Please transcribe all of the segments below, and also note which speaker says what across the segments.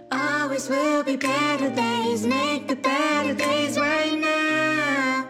Speaker 1: Always will be better days, make the better days right now.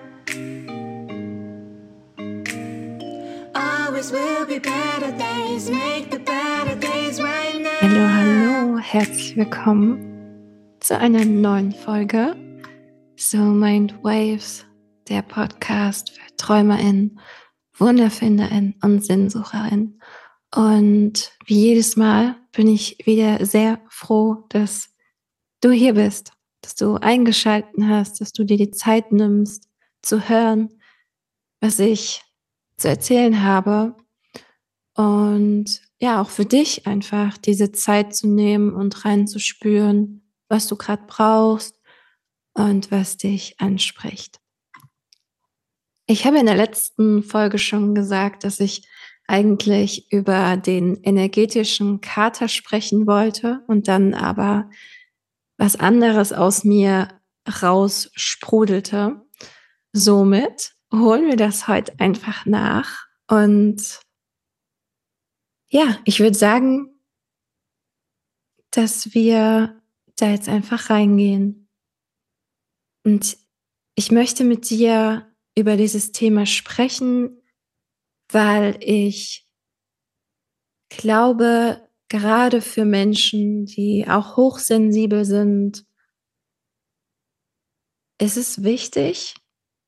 Speaker 1: Always will be better days, make the better days right now.
Speaker 2: Hallo, hallo, herzlich willkommen zu einer neuen Folge So Mind Waves, der Podcast für TräumerInnen, WunderfinderInnen und SinnsucherInnen. Und wie jedes Mal bin ich wieder sehr froh, dass du hier bist, dass du eingeschaltet hast, dass du dir die Zeit nimmst, zu hören, was ich zu erzählen habe. Und ja, auch für dich einfach diese Zeit zu nehmen und reinzuspüren, was du gerade brauchst und was dich anspricht. Ich habe in der letzten Folge schon gesagt, dass ich eigentlich über den energetischen Kater sprechen wollte und dann aber was anderes aus mir raussprudelte. Somit holen wir das heute einfach nach und ja, ich würde sagen, dass wir da jetzt einfach reingehen. Und ich möchte mit dir über dieses Thema sprechen, weil ich glaube, gerade für Menschen, die auch hochsensibel sind, ist es wichtig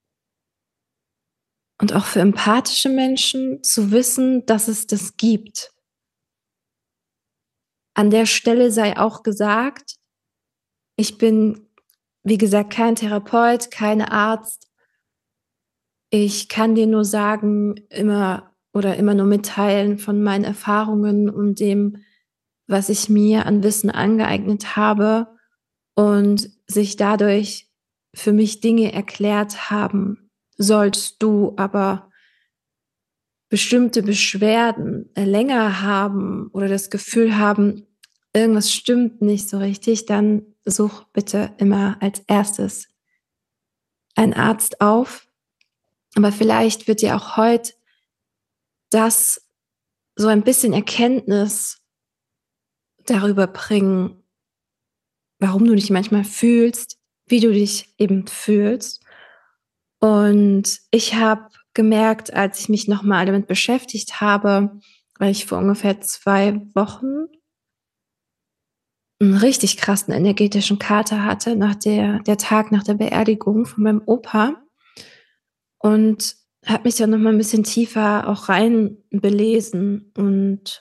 Speaker 2: und auch für empathische Menschen zu wissen, dass es das gibt. An der Stelle sei auch gesagt, ich bin, wie gesagt, kein Therapeut, kein Arzt. Ich kann dir nur sagen, immer nur mitteilen von meinen Erfahrungen und dem, was ich mir an Wissen angeeignet habe und sich dadurch für mich Dinge erklärt haben. Sollst du aber bestimmte Beschwerden länger haben oder das Gefühl haben, irgendwas stimmt nicht so richtig, dann such bitte immer als erstes einen Arzt auf. Aber vielleicht wird dir auch heute das so ein bisschen Erkenntnis darüber bringen, warum du dich manchmal fühlst, wie du dich eben fühlst. Und ich habe gemerkt, als ich mich nochmal damit beschäftigt habe, weil ich vor ungefähr 2 Wochen einen richtig krassen energetischen Kater hatte, der Tag nach der Beerdigung von meinem Opa. Und habe mich dann nochmal ein bisschen tiefer auch rein belesen. Und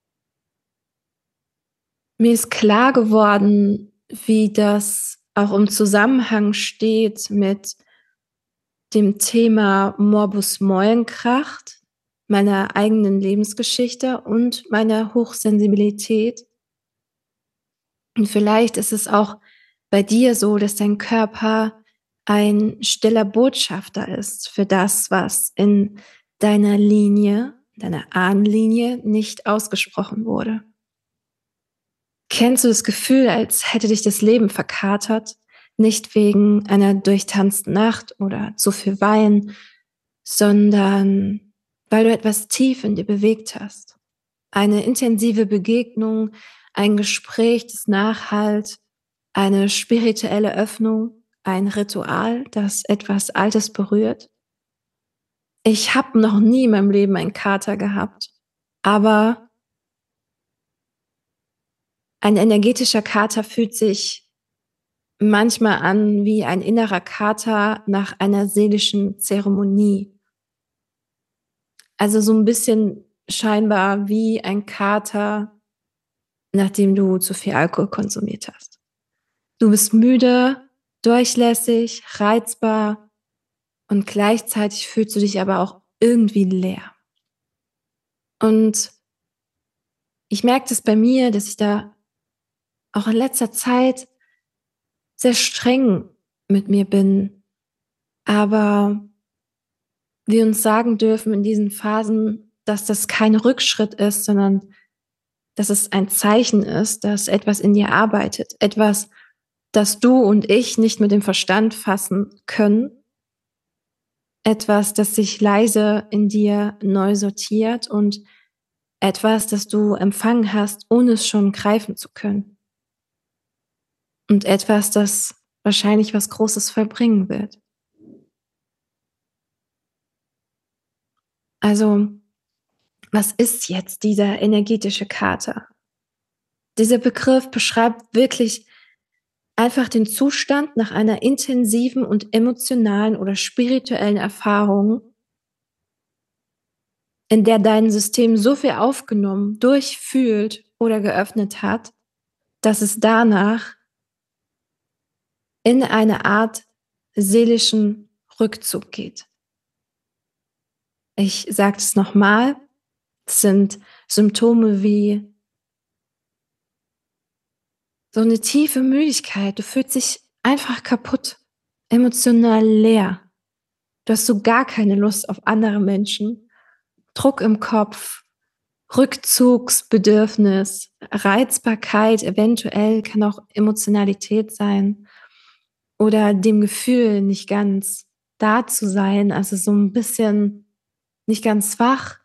Speaker 2: mir ist klar geworden, wie das auch im Zusammenhang steht mit dem Thema Morbus Meulenkracht, meiner eigenen Lebensgeschichte und meiner Hochsensibilität. Und vielleicht ist es auch bei dir so, dass dein Körper ein stiller Botschafter ist für das, was in deiner Linie, deiner Ahnenlinie nicht ausgesprochen wurde. Kennst du das Gefühl, als hätte dich das Leben verkatert? Nicht wegen einer durchtanzten Nacht oder zu viel Wein, sondern weil du etwas tief in dir bewegt hast. Eine intensive Begegnung, ein Gespräch, das nachhallt, eine spirituelle Öffnung, ein Ritual, das etwas Altes berührt. Ich habe noch nie in meinem Leben einen Kater gehabt, aber ein energetischer Kater fühlt sich manchmal an wie ein innerer Kater nach einer seelischen Zeremonie. Also so ein bisschen scheinbar wie ein Kater, nachdem du zu viel Alkohol konsumiert hast. Du bist müde, durchlässig, reizbar und gleichzeitig fühlst du dich aber auch irgendwie leer. Und ich merke das bei mir, dass ich da auch in letzter Zeit sehr streng mit mir bin. Aber wir uns sagen dürfen in diesen Phasen, dass das kein Rückschritt ist, sondern dass es ein Zeichen ist, dass etwas in dir arbeitet. Etwas, das du und ich nicht mit dem Verstand fassen können. Etwas, das sich leise in dir neu sortiert und etwas, das du empfangen hast, ohne es schon greifen zu können. und etwas, das wahrscheinlich was Großes vollbringen wird. Also, was ist jetzt dieser energetische Kater? Dieser Begriff beschreibt wirklich einfach den Zustand nach einer intensiven und emotionalen oder spirituellen Erfahrung, in der dein System so viel aufgenommen, durchfühlt oder geöffnet hat, dass es danach in eine Art seelischen Rückzug geht. Ich sage es nochmal, es sind Symptome wie so eine tiefe Müdigkeit. Du fühlst dich einfach kaputt, emotional leer. Du hast so gar keine Lust auf andere Menschen. Druck im Kopf, Rückzugsbedürfnis, Reizbarkeit, eventuell kann auch Emotionalität sein oder dem Gefühl, nicht ganz da zu sein, also so ein bisschen nicht ganz wach,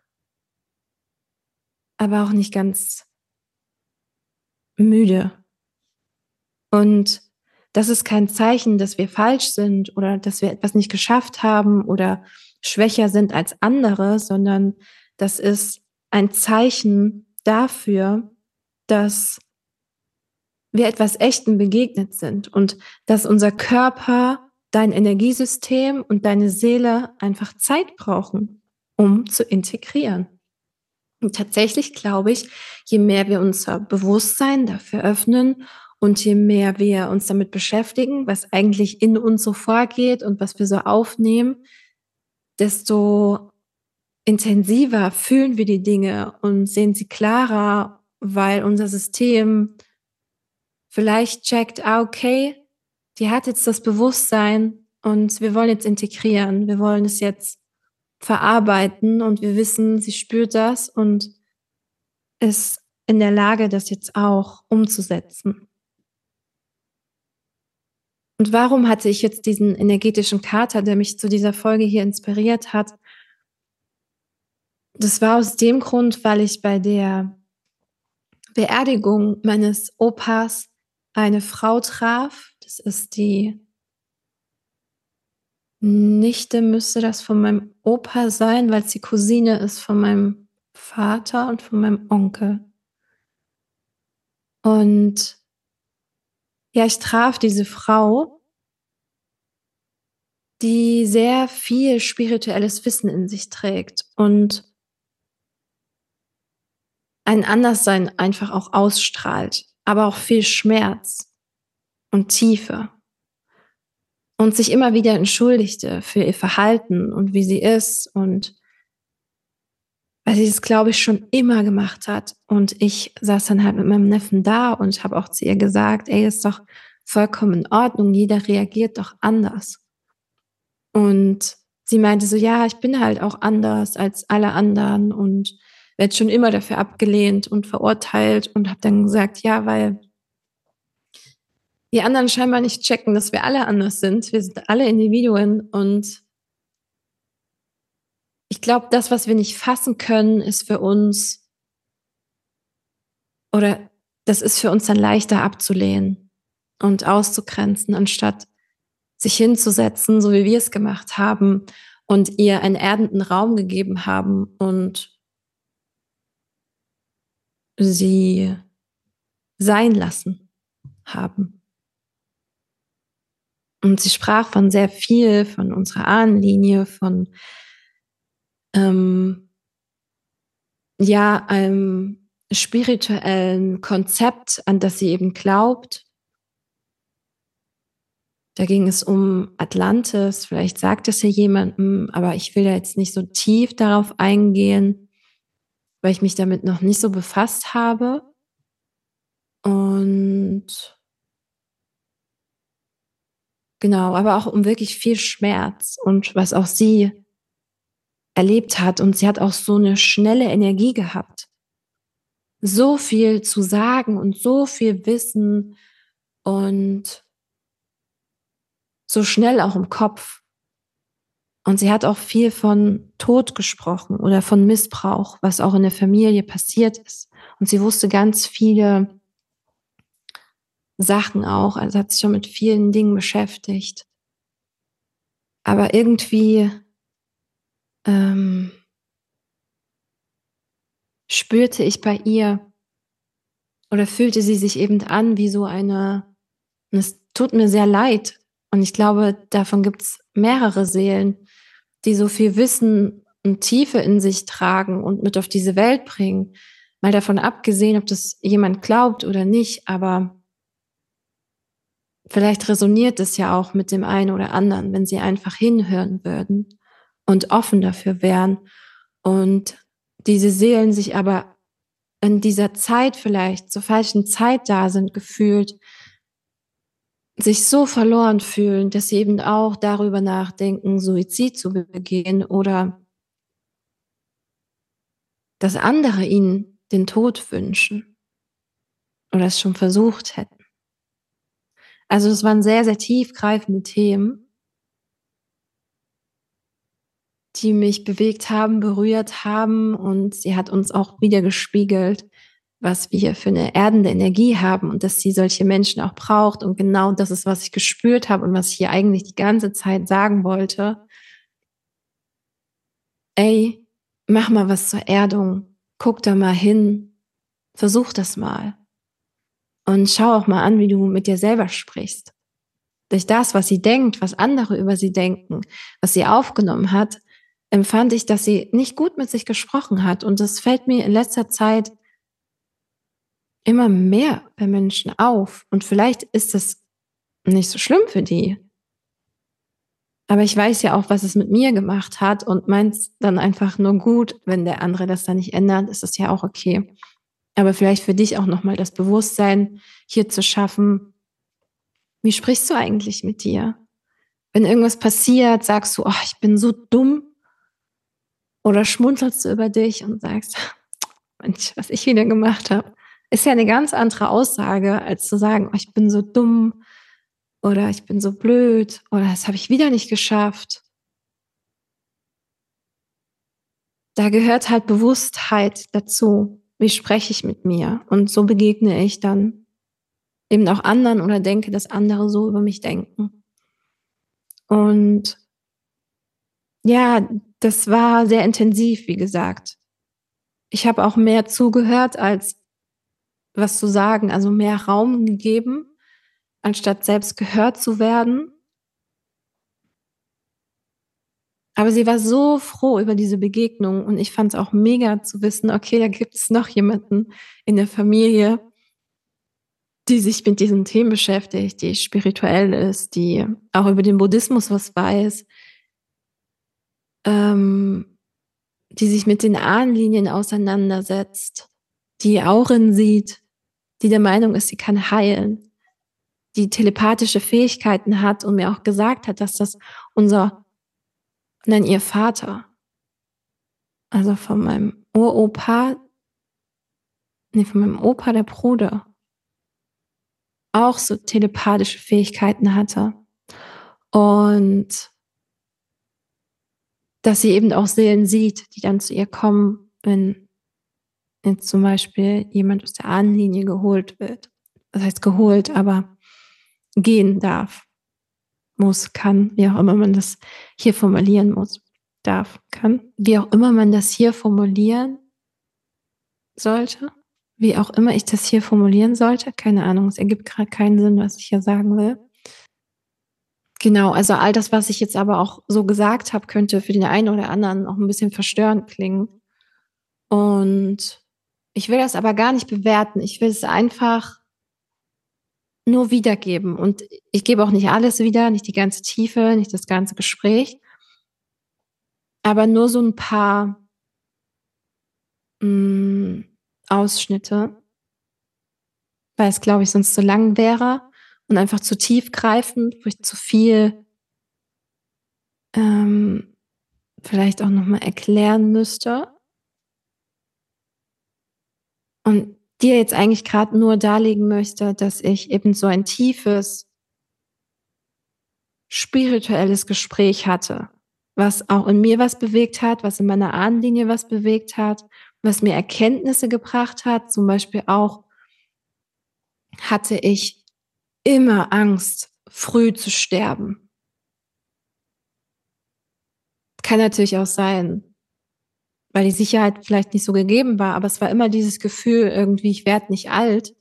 Speaker 2: aber auch nicht ganz müde. Und das ist kein Zeichen, dass wir falsch sind oder dass wir etwas nicht geschafft haben oder schwächer sind als andere, sondern das ist ein Zeichen dafür, dass wir etwas Echtem begegnet sind und dass unser Körper, dein Energiesystem und deine Seele einfach Zeit brauchen, um zu integrieren. Und tatsächlich glaube ich, je mehr wir unser Bewusstsein dafür öffnen und je mehr wir uns damit beschäftigen, was eigentlich in uns so vorgeht und was wir so aufnehmen, desto intensiver fühlen wir die Dinge und sehen sie klarer, weil unser System vielleicht checkt, okay, die hat jetzt das Bewusstsein und wir wollen jetzt integrieren, wir wollen es jetzt verarbeiten und wir wissen, sie spürt das und ist in der Lage, das jetzt auch umzusetzen. Und warum hatte ich jetzt diesen energetischen Kater, der mich zu dieser Folge hier inspiriert hat? Das war aus dem Grund, weil ich bei der Beerdigung meines Opas eine Frau traf. Das ist die Nichte, müsste das von meinem Opa sein, weil es die Cousine ist von meinem Vater und von meinem Onkel. Und ja, ich traf diese Frau, die sehr viel spirituelles Wissen in sich trägt und ein Anderssein einfach auch ausstrahlt, aber auch viel Schmerz und Tiefe und sich immer wieder entschuldigte für ihr Verhalten und wie sie ist und weil sie es, glaube ich, schon immer gemacht hat. Und ich saß dann halt mit meinem Neffen da und habe auch zu ihr gesagt, ey, ist doch vollkommen in Ordnung, jeder reagiert doch anders. Und sie meinte so, ja, ich bin halt auch anders als alle anderen und werde schon immer dafür abgelehnt und verurteilt und habe dann gesagt, ja, weil die anderen scheinbar nicht checken, dass wir alle anders sind. Wir sind alle Individuen und ich glaube, das, was wir nicht fassen können, ist für uns oder das ist für uns dann leichter abzulehnen und auszugrenzen, anstatt sich hinzusetzen, so wie wir es gemacht haben und ihr einen erdenden Raum gegeben haben und sie sein lassen haben. Und sie sprach von sehr viel, von unserer Ahnenlinie, von ähm, ja, einem spirituellen Konzept, an das sie eben glaubt. Da ging es um Atlantis, vielleicht sagt es ja jemandem, aber ich will da jetzt nicht so tief darauf eingehen, weil ich mich damit noch nicht so befasst habe. Und genau, aber auch um wirklich viel Schmerz und was auch sie erlebt hat. Und sie hat auch so eine schnelle Energie gehabt. So viel zu sagen und so viel Wissen und so schnell auch im Kopf. Und sie hat auch viel von Tod gesprochen oder von Missbrauch, was auch in der Familie passiert ist. Und sie wusste ganz viele Sachen auch, also hat sich schon mit vielen Dingen beschäftigt. Aber irgendwie, ähm, spürte ich bei ihr oder fühlte sie sich eben an wie so eine, und es tut mir sehr leid. Und ich glaube, davon gibt's mehrere Seelen, die so viel Wissen und Tiefe in sich tragen und mit auf diese Welt bringen. Mal davon abgesehen, ob das jemand glaubt oder nicht, aber vielleicht resoniert es ja auch mit dem einen oder anderen, wenn sie einfach hinhören würden und offen dafür wären. Und diese Seelen sich aber in dieser Zeit vielleicht zur falschen Zeit da sind gefühlt, sich so verloren fühlen, dass sie eben auch darüber nachdenken, Suizid zu begehen oder dass andere ihnen den Tod wünschen oder es schon versucht hätten. Also das waren sehr, sehr tiefgreifende Themen, die mich bewegt haben, berührt haben, und sie hat uns auch wieder gespiegelt, was wir für eine erdende Energie haben und dass sie solche Menschen auch braucht. Und genau das ist, was ich gespürt habe und was ich ihr eigentlich die ganze Zeit sagen wollte. Ey, mach mal was zur Erdung, guck da mal hin, versuch das mal und schau auch mal an, wie du mit dir selber sprichst. Durch das, was sie denkt, was andere über sie denken, was sie aufgenommen hat, empfand ich, dass sie nicht gut mit sich gesprochen hat. Und das fällt mir in letzter Zeit immer mehr bei Menschen auf. Und vielleicht ist es nicht so schlimm für die. Aber ich weiß ja auch, was es mit mir gemacht hat und meins dann einfach nur gut. Wenn der andere das dann nicht ändert, ist es ja auch okay. Aber vielleicht für dich auch nochmal das Bewusstsein hier zu schaffen. Wie sprichst du eigentlich mit dir? Wenn irgendwas passiert, sagst du, oh, ich bin so dumm, oder schmunzelst du über dich und sagst, Mensch, was ich wieder gemacht habe. Ist ja eine ganz andere Aussage, als zu sagen, oh, ich bin so dumm oder ich bin so blöd oder das habe ich wieder nicht geschafft. Da gehört halt Bewusstheit dazu. Wie spreche ich mit mir? Und so begegne ich dann eben auch anderen oder denke, dass andere so über mich denken. Und ja, das war sehr intensiv, wie gesagt. Ich habe auch mehr zugehört, als was zu sagen, also mehr Raum gegeben, anstatt selbst gehört zu werden. Aber sie war so froh über diese Begegnung und ich fand es auch mega zu wissen, okay, da gibt es noch jemanden in der Familie, die sich mit diesen Themen beschäftigt, die spirituell ist, die auch über den Buddhismus was weiß, ähm, die sich mit den Ahnenlinien auseinandersetzt, die Auren sieht, die der Meinung ist, sie kann heilen, die telepathische Fähigkeiten hat und mir auch gesagt hat, dass das unser, nein, ihr Vater, also von meinem Uropa, nee, von meinem Opa, der Bruder, auch so telepathische Fähigkeiten hatte. Und dass sie eben auch Seelen sieht, die dann zu ihr kommen, wenn jetzt zum Beispiel jemand aus der Ahnenlinie geholt wird. Das heißt geholt, aber gehen darf, muss, kann, wie auch immer man das hier formulieren muss. Darf, kann, wie auch immer man das hier formulieren sollte, wie auch immer ich das hier formulieren sollte, keine Ahnung, es ergibt gerade keinen Sinn, was ich hier sagen will. Genau, also all das, was ich jetzt aber auch so gesagt habe, könnte für den einen oder anderen auch ein bisschen verstörend klingen. Und ich will das aber gar nicht bewerten. Ich will es einfach nur wiedergeben. Und ich gebe auch nicht alles wieder, nicht die ganze Tiefe, nicht das ganze Gespräch, aber nur so ein paar mh, Ausschnitte, weil es, glaube ich, sonst zu lang wäre und einfach zu tiefgreifend, wo ich zu viel ähm, vielleicht auch nochmal erklären müsste. Und dir jetzt eigentlich gerade nur darlegen möchte, dass ich eben so ein tiefes spirituelles Gespräch hatte, was auch in mir was bewegt hat, was in meiner Ahnenlinie was bewegt hat, was mir Erkenntnisse gebracht hat. Zum Beispiel auch hatte ich immer Angst, früh zu sterben. Kann natürlich auch sein, weil die Sicherheit vielleicht nicht so gegeben war, aber es war immer dieses Gefühl irgendwie, ich werde nicht alt.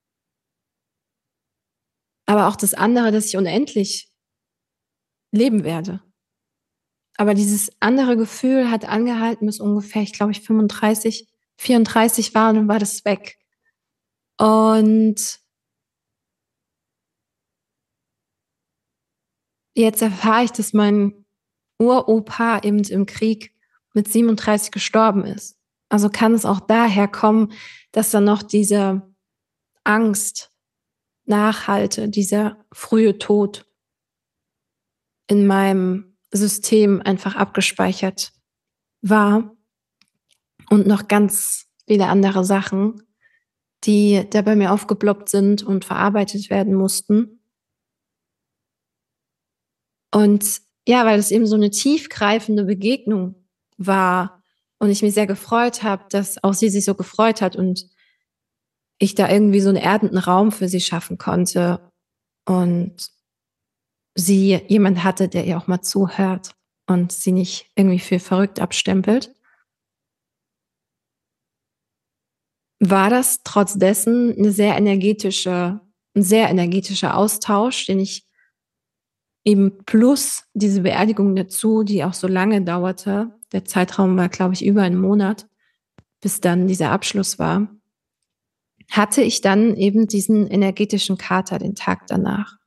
Speaker 2: Aber auch das andere, dass ich unendlich leben werde. Aber dieses andere Gefühl hat angehalten bis ungefähr, ich glaube, ich 35, 34 war und dann war das weg. Und jetzt erfahre ich, dass mein Uropa eben im Krieg mit 37 gestorben ist. Also kann es auch daher kommen, dass dann noch diese Angst nachhalte, dieser frühe Tod in meinem System einfach abgespeichert war und noch ganz viele andere Sachen, die da bei mir aufgeploppt sind und verarbeitet werden mussten. Und ja, weil es eben so eine tiefgreifende Begegnung war und ich mich sehr gefreut habe, dass auch sie sich so gefreut hat und ich da irgendwie so 'n erdenden Raum für sie schaffen konnte und sie jemand hatte, der ihr auch mal zuhört und sie nicht irgendwie für verrückt abstempelt. War das trotz dessen 'n sehr energetischer Austausch, den ich eben plus diese Beerdigung dazu, die auch so lange dauerte. Der Zeitraum war, glaube ich, über 'n Monat, bis dann dieser Abschluss war. Hatte ich dann eben diesen energetischen Kater den Tag danach.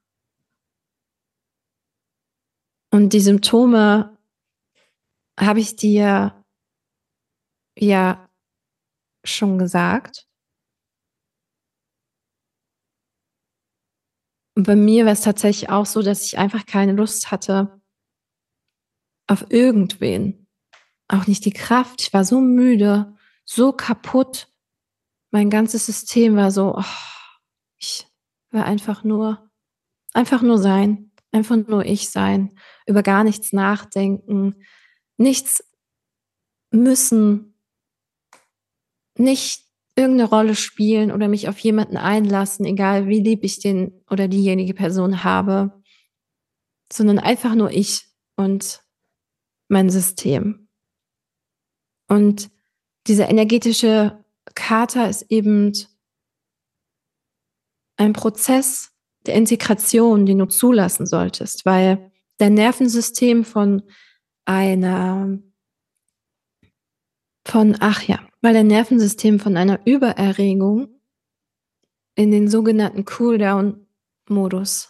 Speaker 2: Und die Symptome habe ich dir ja schon gesagt. Und bei mir war es tatsächlich auch so, dass ich einfach keine Lust hatte auf irgendwen. Auch nicht die Kraft. Ich war so müde, so kaputt. Mein ganzes System war so, ich will einfach nur sein, einfach nur ich sein, über gar nichts nachdenken, nichts müssen, nicht irgendeine Rolle spielen oder mich auf jemanden einlassen, egal wie lieb ich den oder diejenige Person habe, sondern einfach nur ich und mein System. Und dieser energetische Kater ist eben ein Prozess der Integration, den du zulassen solltest, weil dein Nervensystem einer weil dein Nervensystem von einer Übererregung in den sogenannten Cooldown-Modus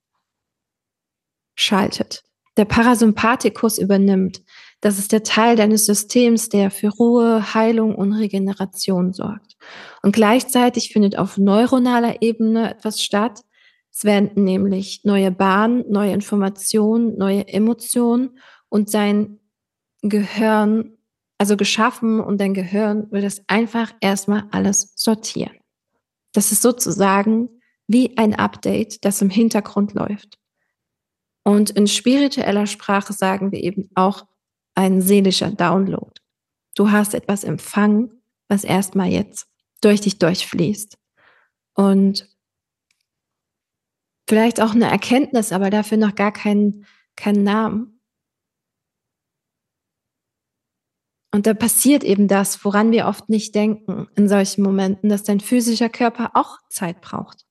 Speaker 2: schaltet. Der Parasympathikus übernimmt. Das ist der Teil deines Systems, der für Ruhe, Heilung und Regeneration sorgt. Und gleichzeitig findet auf neuronaler Ebene etwas statt. Es werden nämlich neue Bahnen, neue Informationen, neue Emotionen und dein Gehirn, also geschaffen und dein Gehirn will das einfach erstmal alles sortieren. Das ist sozusagen wie ein Update, das im Hintergrund läuft. Und in spiritueller Sprache sagen wir eben auch ein seelischer Download. Du hast etwas empfangen, was erstmal jetzt durch dich durchfließt. Und vielleicht auch eine Erkenntnis, aber dafür noch gar keinen Namen. Und da passiert eben das, woran wir oft nicht denken in solchen Momenten, dass dein physischer Körper auch Zeit braucht.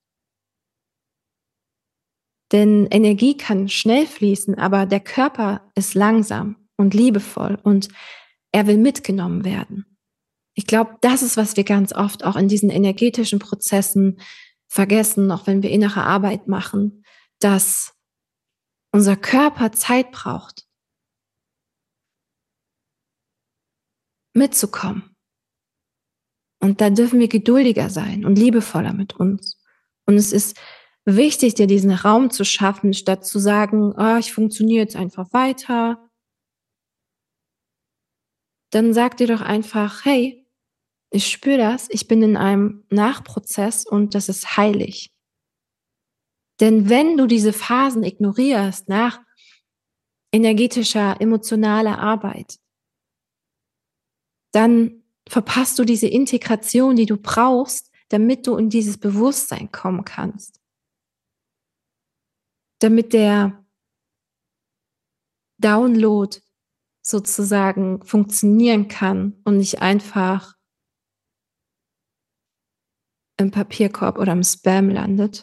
Speaker 2: Denn Energie kann schnell fließen, aber der Körper ist langsam und liebevoll und er will mitgenommen werden. Ich glaube, das ist, was wir ganz oft auch in diesen energetischen Prozessen vergessen, auch wenn wir innere Arbeit machen, dass unser Körper Zeit braucht, mitzukommen. Und da dürfen wir geduldiger sein und liebevoller mit uns. Und es ist wichtig, dir diesen Raum zu schaffen, statt zu sagen, ich funktioniere jetzt einfach weiter. Dann sag dir doch einfach, hey, ich spüre das, ich bin in einem Nachprozess und das ist heilig. Denn wenn du diese Phasen ignorierst nach energetischer, emotionaler Arbeit, dann verpasst du diese Integration, die du brauchst, damit du in dieses Bewusstsein kommen kannst. damit der Download sozusagen funktionieren kann und nicht einfach im Papierkorb oder im Spam landet.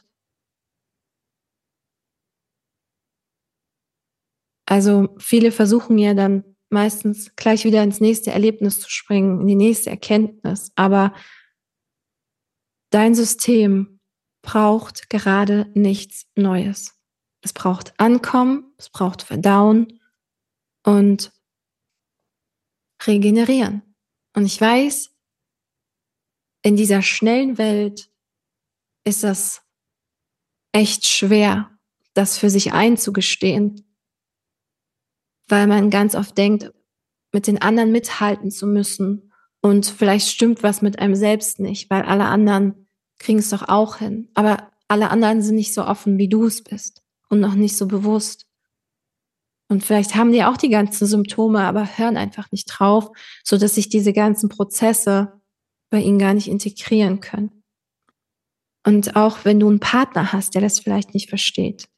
Speaker 2: Also, viele versuchen ja dann meistens gleich wieder ins nächste Erlebnis zu springen, in die nächste Erkenntnis, aber dein System braucht gerade nichts Neues. Es braucht Ankommen, es braucht Verdauen und Regenerieren. Und ich weiß, in dieser schnellen Welt ist das echt schwer, das für sich einzugestehen, weil man ganz oft denkt, mit den anderen mithalten zu müssen. Und vielleicht stimmt was mit einem selbst nicht, weil alle anderen kriegen es doch auch hin. Aber alle anderen sind nicht so offen, wie du es bist und noch nicht so bewusst. Und vielleicht haben die auch die ganzen Symptome, aber hören einfach nicht drauf, sodass sich diese ganzen Prozesse bei ihnen gar nicht integrieren können. Und auch wenn du einen Partner hast, der das vielleicht nicht versteht,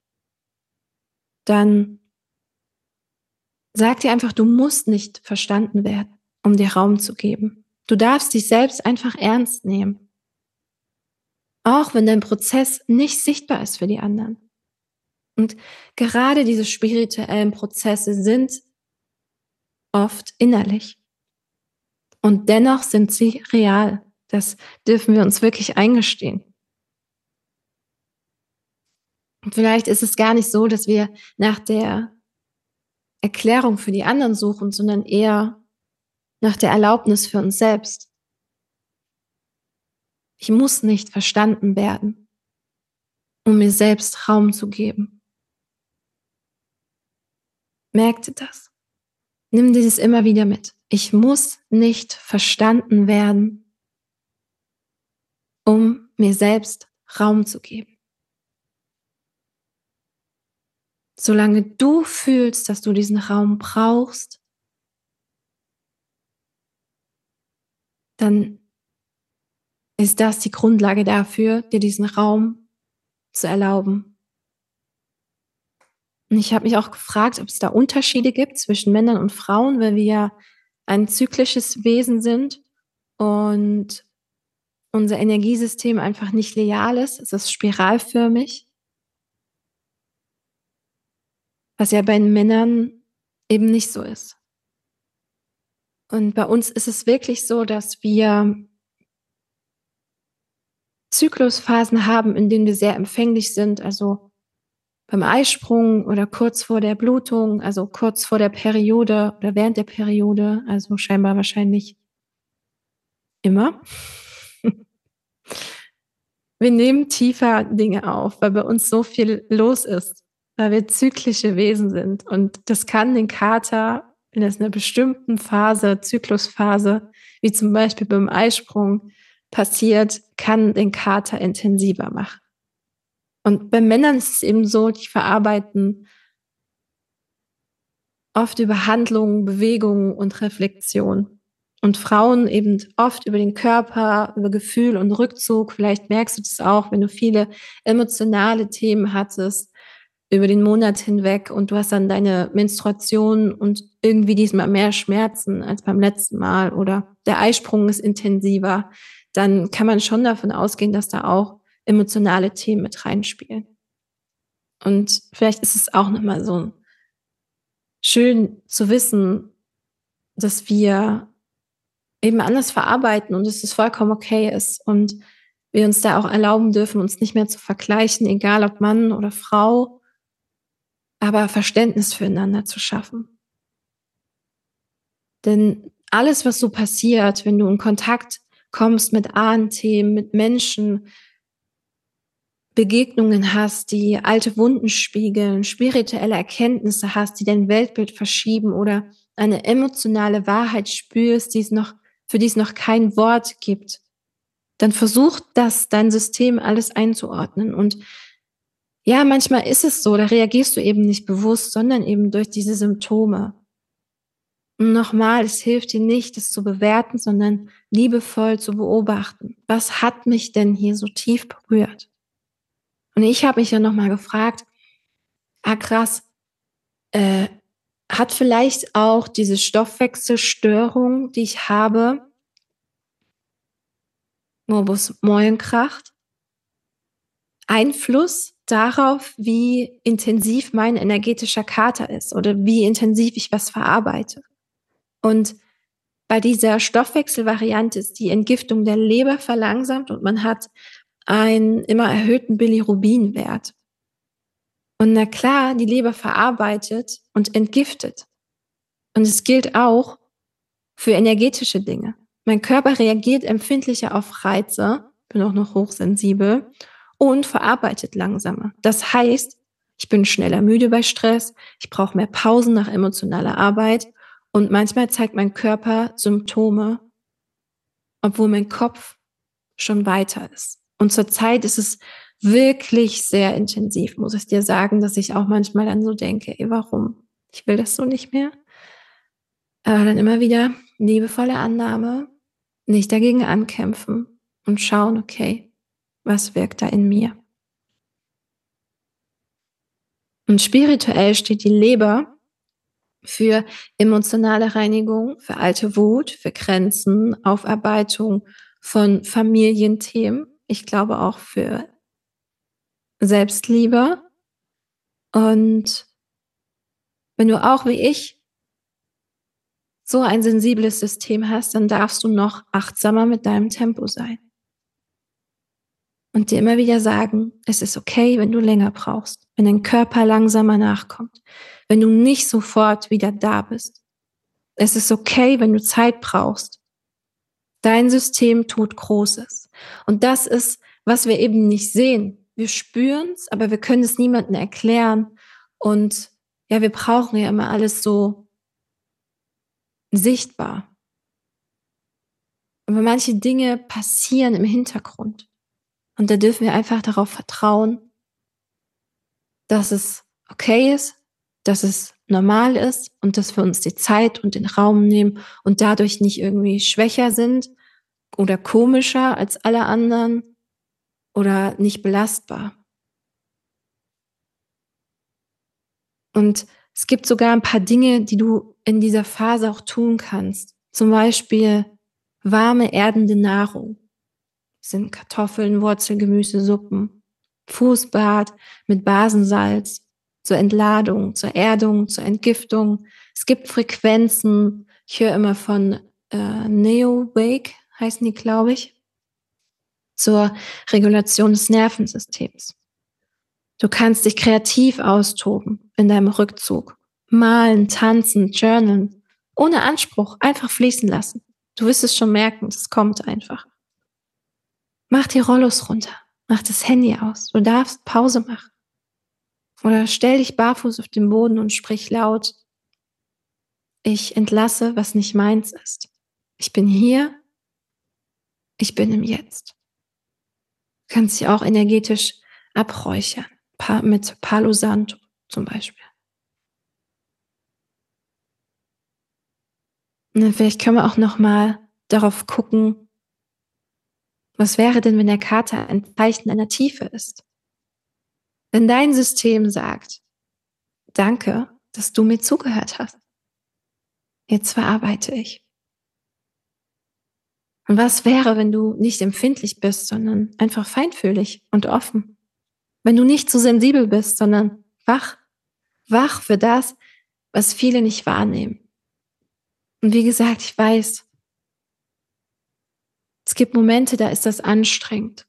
Speaker 2: dann sag dir einfach, du musst nicht verstanden werden, um dir Raum zu geben. Du darfst dich selbst einfach ernst nehmen, auch wenn dein Prozess nicht sichtbar ist für die anderen. Und gerade diese spirituellen Prozesse sind oft innerlich und dennoch sind sie real. Das dürfen wir uns wirklich eingestehen. Und vielleicht ist es gar nicht so, dass wir nach der Erklärung für die anderen suchen, sondern eher nach der Erlaubnis für uns selbst. Ich muss nicht verstanden werden, um mir selbst Raum zu geben. Merk dir das. Nimm dieses immer wieder mit. Ich muss nicht verstanden werden, um mir selbst Raum zu geben. Solange du fühlst, dass du diesen Raum brauchst, dann ist das die Grundlage dafür, dir diesen Raum zu erlauben. Und ich habe mich auch gefragt, ob es da Unterschiede gibt zwischen Männern und Frauen, weil wir ja ein zyklisches Wesen sind und unser Energiesystem einfach nicht linear ist. Es ist spiralförmig, was ja bei den Männern eben nicht so ist. Und bei uns ist es wirklich so, dass wir Zyklusphasen haben, in denen wir sehr empfänglich sind, also beim Eisprung oder kurz vor der Blutung, also kurz vor der Periode oder während der Periode, also scheinbar wahrscheinlich immer. Wir nehmen tiefer Dinge auf, weil bei uns so viel los ist, weil wir zyklische Wesen sind. Und das kann den Kater in einer bestimmten Phase, Zyklusphase, wie zum Beispiel beim Eisprung passiert, kann den Kater intensiver machen. Und bei Männern ist es eben so, die verarbeiten oft über Handlungen, Bewegungen und Reflexion. Und Frauen eben oft über den Körper, über Gefühl und Rückzug. Vielleicht merkst du das auch, wenn du viele emotionale Themen hattest über den Monat hinweg und du hast dann deine Menstruation und irgendwie diesmal mehr Schmerzen als beim letzten Mal oder der Eisprung ist intensiver, dann kann man schon davon ausgehen, dass da auch emotionale Themen mit reinspielen. Und vielleicht ist es auch nochmal so schön zu wissen, dass wir eben anders verarbeiten und dass es vollkommen okay ist und wir uns da auch erlauben dürfen, uns nicht mehr zu vergleichen, egal ob Mann oder Frau, aber Verständnis füreinander zu schaffen. Denn alles, was so passiert, wenn du in Kontakt kommst mit Ahnenthemen, mit Menschen, Begegnungen hast, die alte Wunden spiegeln, spirituelle Erkenntnisse hast, die dein Weltbild verschieben oder eine emotionale Wahrheit spürst, für die es noch kein Wort gibt, dann versucht das dein System alles einzuordnen. Und ja, manchmal ist es so, da reagierst du eben nicht bewusst, sondern eben durch diese Symptome. Und nochmal, es hilft dir nicht, das zu bewerten, sondern liebevoll zu beobachten. Was hat mich denn hier so tief berührt? Und ich habe mich ja nochmal gefragt, ah krass, äh, hat vielleicht auch diese Stoffwechselstörung, die ich habe, Morbus Meulenkracht, Einfluss darauf, wie intensiv mein energetischer Kater ist oder wie intensiv ich was verarbeite. Und bei dieser Stoffwechselvariante ist die Entgiftung der Leber verlangsamt und man hat einen immer erhöhten Bilirubinwert. Und na klar, die Leber verarbeitet und entgiftet. Und es gilt auch für energetische Dinge. Mein Körper reagiert empfindlicher auf Reize, bin auch noch hochsensibel und verarbeitet langsamer. Das heißt, ich bin schneller müde bei Stress, ich brauche mehr Pausen nach emotionaler Arbeit und manchmal zeigt mein Körper Symptome, obwohl mein Kopf schon weiter ist. Und zurzeit ist es wirklich sehr intensiv, muss ich dir sagen, dass ich auch manchmal dann so denke, ey, warum? Ich will das so nicht mehr. Aber dann immer wieder liebevolle Annahme, nicht dagegen ankämpfen und schauen, okay, was wirkt da in mir? Und spirituell steht die Leber für emotionale Reinigung, für alte Wut, für Grenzen, Aufarbeitung von Familienthemen. Ich glaube auch für Selbstliebe. Und wenn du auch wie ich so ein sensibles System hast, dann darfst du noch achtsamer mit deinem Tempo sein. Und dir immer wieder sagen, es ist okay, wenn du länger brauchst, wenn dein Körper langsamer nachkommt, wenn du nicht sofort wieder da bist. Es ist okay, wenn du Zeit brauchst. Dein System tut Großes. Und das ist, was wir eben nicht sehen. Wir spüren es, aber wir können es niemandem erklären. Und ja, wir brauchen ja immer alles so sichtbar. Aber manche Dinge passieren im Hintergrund. Und da dürfen wir einfach darauf vertrauen, dass es okay ist, dass es normal ist und dass wir uns die Zeit und den Raum nehmen und dadurch nicht irgendwie schwächer sind oder komischer als alle anderen oder nicht belastbar. Und es gibt sogar ein paar Dinge, die du in dieser Phase auch tun kannst. Zum Beispiel warme, erdende Nahrung. Das sind Kartoffeln, Wurzelgemüse, Suppen, Fußbad mit Basensalz zur Entladung, zur Erdung, zur Entgiftung. Es gibt Frequenzen. Ich höre immer von Neo-Wake, heißen die, glaube ich, zur Regulation des Nervensystems. Du kannst dich kreativ austoben in deinem Rückzug. Malen, tanzen, journalen. Ohne Anspruch, einfach fließen lassen. Du wirst es schon merken, es kommt einfach. Mach die Rollos runter. Mach das Handy aus. Du darfst Pause machen. Oder stell dich barfuß auf den Boden und sprich laut. Ich entlasse, was nicht meins ist. Ich bin hier. Ich bin im Jetzt. Du kannst dich auch energetisch abräuchern. Mit Palo Santo zum Beispiel. Und dann vielleicht können wir auch noch mal darauf gucken, was wäre denn, wenn der Kater ein Zeichen einer Tiefe ist? Wenn dein System sagt, danke, dass du mir zugehört hast. Jetzt verarbeite ich. Und was wäre, wenn du nicht empfindlich bist, sondern einfach feinfühlig und offen? Wenn du nicht zu sensibel bist, sondern wach. Wach für das, was viele nicht wahrnehmen. Und wie gesagt, ich weiß, es gibt Momente, da ist das anstrengend.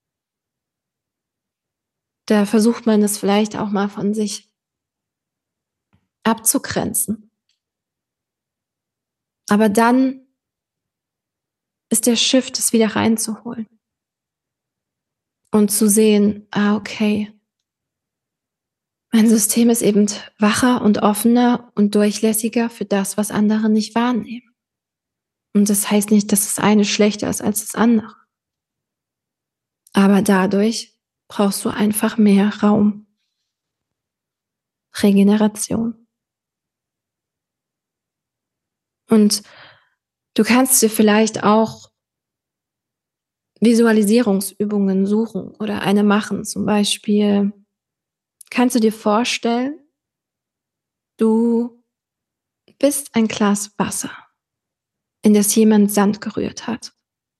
Speaker 2: Da versucht man es vielleicht auch mal von sich abzugrenzen. Aber dann ist der Shift, es wieder reinzuholen. Und zu sehen, okay, mein System ist eben wacher und offener und durchlässiger für das, was andere nicht wahrnehmen. Und das heißt nicht, dass das eine schlechter ist als das andere. Aber dadurch brauchst du einfach mehr Raum. Regeneration. Und du kannst dir vielleicht auch Visualisierungsübungen suchen oder eine machen. Zum Beispiel Kannst du dir vorstellen, du bist ein Glas Wasser, in das jemand Sand gerührt hat.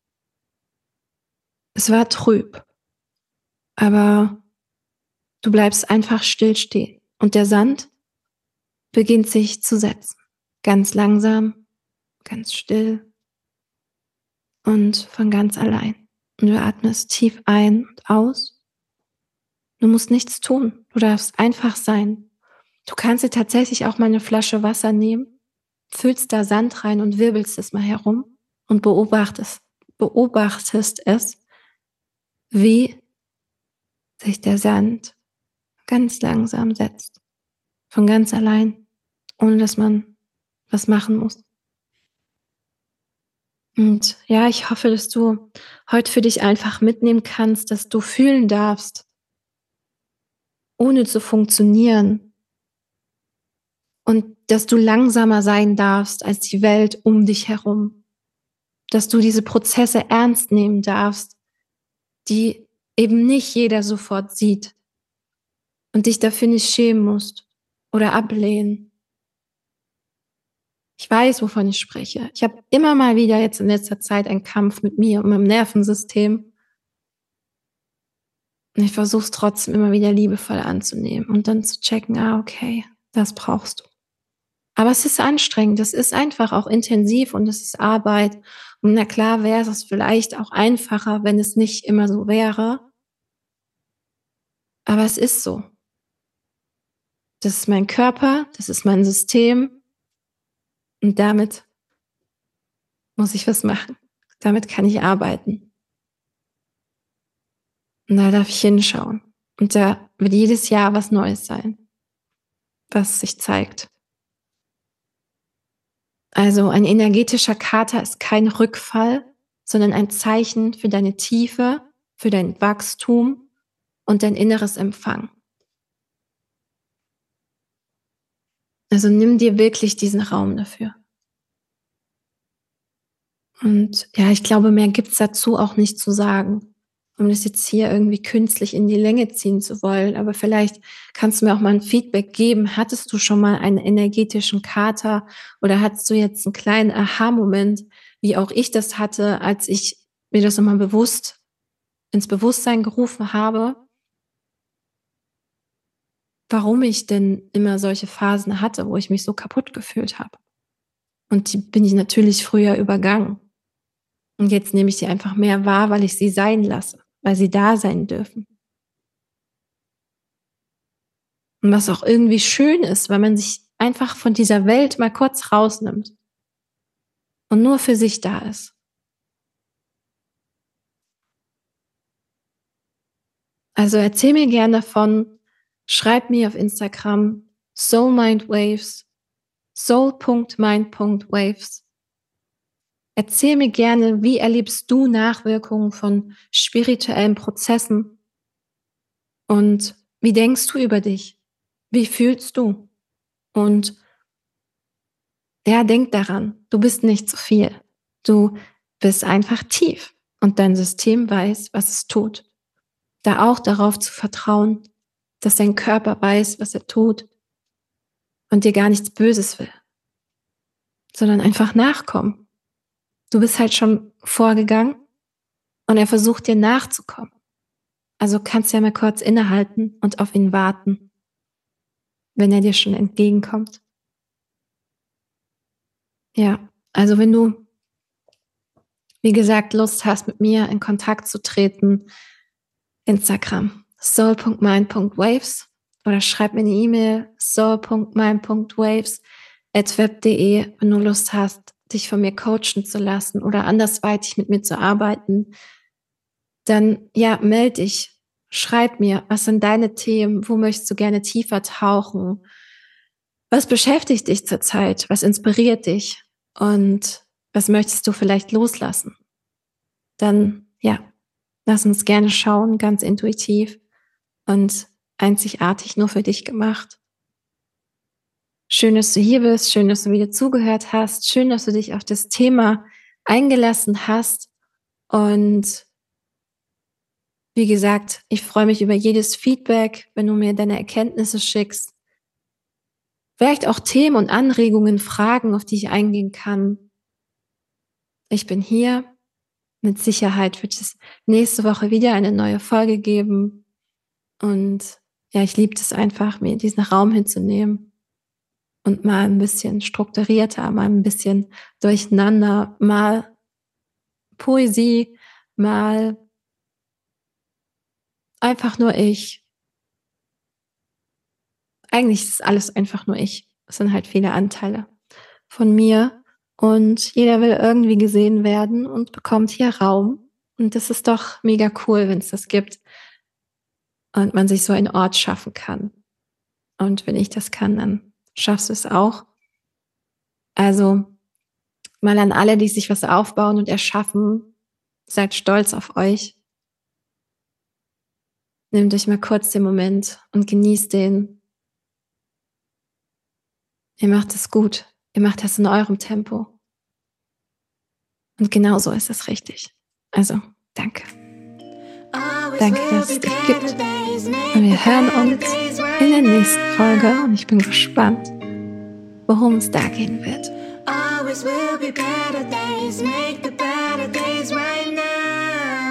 Speaker 2: Es war trüb, aber du bleibst einfach still stehen und der Sand beginnt sich zu setzen. Ganz langsam, ganz still und von ganz allein. Und du atmest tief ein und aus. Du musst nichts tun. Du darfst einfach sein. Du kannst dir tatsächlich auch mal eine Flasche Wasser nehmen, füllst da Sand rein und wirbelst es mal herum und beobachtest es, wie sich der Sand ganz langsam setzt. Von ganz allein, ohne dass man was machen muss. Und ja, ich hoffe, dass du heute für dich einfach mitnehmen kannst, dass du fühlen darfst, ohne zu funktionieren. Und dass du langsamer sein darfst als die Welt um dich herum. Dass du diese Prozesse ernst nehmen darfst, die eben nicht jeder sofort sieht. Und dich dafür nicht schämen musst oder ablehnen. Ich weiß, wovon ich spreche. Ich habe immer mal wieder jetzt in letzter Zeit einen Kampf mit mir und meinem Nervensystem. Und ich versuche es trotzdem immer wieder liebevoll anzunehmen und dann zu checken, okay, das brauchst du. Aber es ist anstrengend, es ist einfach auch intensiv und es ist Arbeit. Und na klar wäre es vielleicht auch einfacher, wenn es nicht immer so wäre. Aber es ist so. Das ist mein Körper, das ist mein System und damit muss ich was machen. Damit kann ich arbeiten. Und da darf ich hinschauen. Und da wird jedes Jahr was Neues sein, was sich zeigt. Also ein energetischer Kater ist kein Rückfall, sondern ein Zeichen für deine Tiefe, für dein Wachstum und dein inneres Empfang. Also nimm dir wirklich diesen Raum dafür. Und ja, ich glaube, mehr gibt's dazu auch nicht zu sagen, um das jetzt hier irgendwie künstlich in die Länge ziehen zu wollen. Aber vielleicht kannst du mir auch mal ein Feedback geben. Hattest du schon mal einen energetischen Kater oder hattest du jetzt einen kleinen Aha-Moment, wie auch ich das hatte, als ich mir das nochmal bewusst ins Bewusstsein gerufen habe, warum ich denn immer solche Phasen hatte, wo ich mich so kaputt gefühlt habe. Und die bin ich natürlich früher übergangen. Und jetzt nehme ich sie einfach mehr wahr, weil ich sie sein lasse, weil sie da sein dürfen. Und was auch irgendwie schön ist, weil man sich einfach von dieser Welt mal kurz rausnimmt und nur für sich da ist. Also erzähl mir gerne davon, schreib mir auf Instagram soulmindwaves, soul.mind.waves. Erzähl mir gerne, wie erlebst du Nachwirkungen von spirituellen Prozessen und wie denkst du über dich? Wie fühlst du? Und ja, denk daran, du bist nicht zu viel. Du bist einfach tief und dein System weiß, was es tut. Da auch darauf zu vertrauen, dass dein Körper weiß, was er tut und dir gar nichts Böses will, sondern einfach nachkommen. Du bist halt schon vorgegangen und er versucht dir nachzukommen. Also kannst du ja mal kurz innehalten und auf ihn warten, wenn er dir schon entgegenkommt. Ja, also wenn du, wie gesagt, Lust hast, mit mir in Kontakt zu treten, Instagram soul.mind.waves oder schreib mir eine E-Mail soul.mind.waves@web.de, wenn du Lust hast, dich von mir coachen zu lassen oder andersweitig mit mir zu arbeiten, dann ja, melde dich, schreib mir, was sind deine Themen, wo möchtest du gerne tiefer tauchen, was beschäftigt dich zurzeit, was inspiriert dich und was möchtest du vielleicht loslassen? Dann ja, lass uns gerne schauen, ganz intuitiv und einzigartig nur für dich gemacht. Schön, dass du hier bist, schön, dass du wieder zugehört hast, schön, dass du dich auf das Thema eingelassen hast und Wie gesagt, ich freue mich über jedes Feedback, wenn du mir deine Erkenntnisse schickst. Vielleicht auch Themen und Anregungen, Fragen, auf die ich eingehen kann. Ich bin hier. Mit Sicherheit wird es nächste Woche wieder eine neue Folge geben. Und ja, ich liebe es einfach, mir diesen Raum hinzunehmen und mal ein bisschen strukturierter, mal ein bisschen durcheinander, mal Poesie, mal einfach nur ich. Eigentlich ist alles einfach nur ich. Es sind halt viele Anteile von mir und jeder will irgendwie gesehen werden und bekommt hier Raum. Und das ist doch mega cool, wenn es das gibt und man sich so einen Ort schaffen kann. Und wenn ich das kann, dann schaffst du es auch. Also mal an alle, die sich was aufbauen und erschaffen, seid stolz auf euch. Nehmt euch mal kurz den Moment und genießt den. Ihr macht es gut. Ihr macht das in eurem Tempo. Und genau so ist es richtig. Also, danke. Danke, dass es dich gibt. Und wir hören uns in der nächsten Folge. Und ich bin gespannt, worum es da gehen wird.
Speaker 1: Always will be better days, make the better days right now.